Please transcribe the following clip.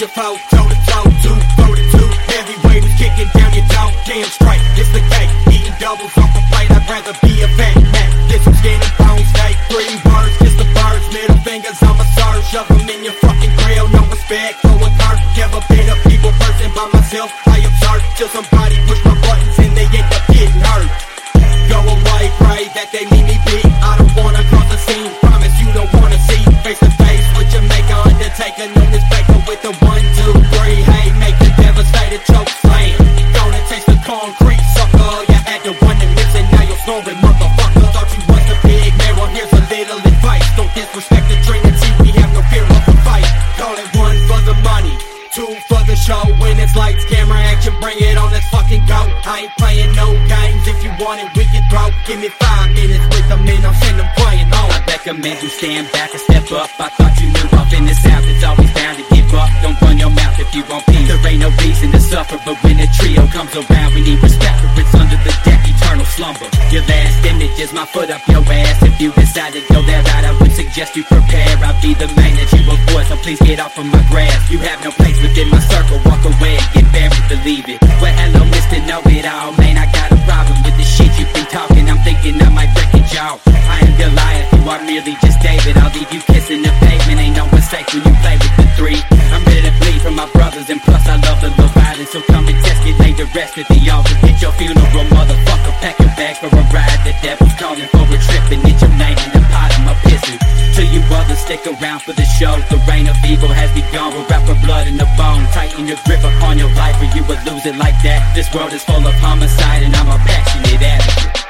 your foe, toe to toe, 242. Heavyweight is kicking down your door, damn straight. It's the cake, eating doubles off a plate. I'd rather be a fat mat. Get some skin and bone steak. 3 words, kiss the birds, middle fingers on my surge. Shove them in your fucking grill, no respect for a cart. Never been a people person by myself. I observe till somebody push my buttons and they end up getting hurt. Go away, pray that they leave me be. I don't wanna cross the scene, promise you don't wanna see. Face to face with Jamaica Undertaker, known as Baker with the 1, 2, 3. Hey, make the devastated choke slam. Gonna taste the concrete, sucker. You had the one that lives and now you're snoring, motherfucker. Thought you was the big man, well here's a little advice. Don't disrespect the Trinity, we have no fear of the fight. Call it 1 for the money, 2 for the show. When it's lights, camera, action, bring it on, let's fucking go. I ain't playing no games, if you want it we can throw. Give me 5 minutes with them and I'll send them playing home. I recommend you stand back and step up. I thought you knew off in the South, it's always bound to give up. Don't run your mouth if you want peace. There ain't no reason to suffer, but when the trio comes around, we need respect for it's under the deck, eternal slumber. Your last image is my foot up your ass. If you decide to go that route, I would suggest you prepare. I'll be the man that you avoid, so please get off of my grass. You have no place within my circle, walk away and get buried, believe it. Well, hello, Mr. Know-It-All, man, I got a problem with the shit you've been talking. I'm thinking I might break your jaw. I am Goliath, you are merely just David. I'll leave you kissing the pavement, ain't no one safe when you play with the 3. I'm ready to bleed for my brothers, and plus I love the little violence. So come and test it, lay the rest at the altar. Hit your funeral, motherfucker, pack your bag for a ride. The devil's calling for a trip, and it's your name in the pot of my pisses. Till you others stick around for the show. The reign of evil has begun, we're out for blood in the bone. Tighten your grip upon your life or you will lose it like that. This world is full of homicide and I'm a passionate advocate.